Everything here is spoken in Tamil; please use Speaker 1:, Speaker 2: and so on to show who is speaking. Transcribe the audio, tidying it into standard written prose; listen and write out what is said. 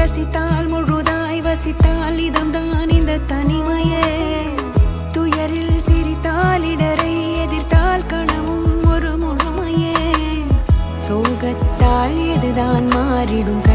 Speaker 1: ரசித்தால் முழுதாய் வசித்தால் இதம்தான் இந்த தனிமையே. துயரில் சிரித்தால் இடரை எதிர்த்தால் கனவும் ஒரு முழுமையே. சோகத்தால் எதுதான் மாறிடும்